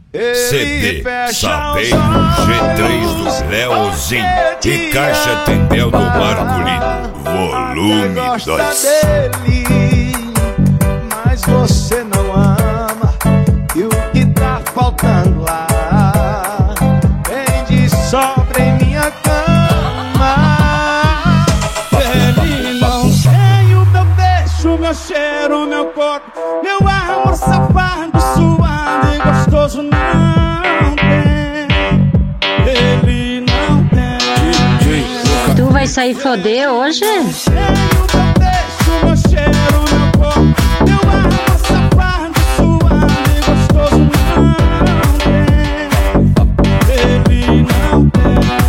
CD Saveiro G3 do Leozinho e Caixa Tendel do Marcolino, volume 2. Mas você não ama, e o que tá faltando lá vem de sobra em minha cama. Ele não tem o meu beijo, meu cheiro, meu corpo, meu amor safado, suado e gostoso não tem. Ele não tem. Tu vai sair foder hoje? Tem o meu beijo, meu cheiro, meu corpo, meu amor safado, suado e gostoso não tem. Ele não tem.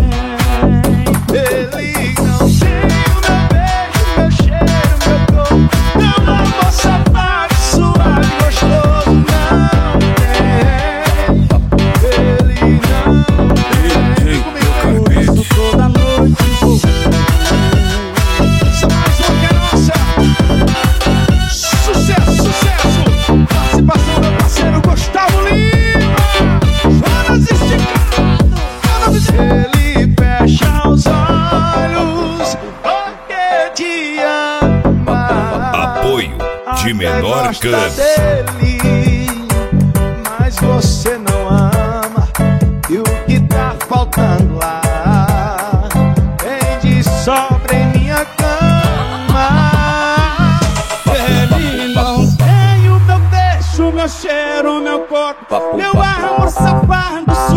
Ele não tem o meu beijo, meu cheiro, meu corpo, meu amor safado, suado e gostoso não tem. Ele não tem. Por isso toda noite vou essa mais uma que é nossa. Sucesso, sucesso. Participação do meu parceiro Gustavo Lima. Jonas esticado. Ele fecha os olhos porque te ama. Apoio de Menor Gosta Câmbio. dele, mas você não ama, e o que tá faltando lá vem de sobra em minha cama. Ele não tem o meu beijo, meu cheiro, meu corpo, meu amor safado,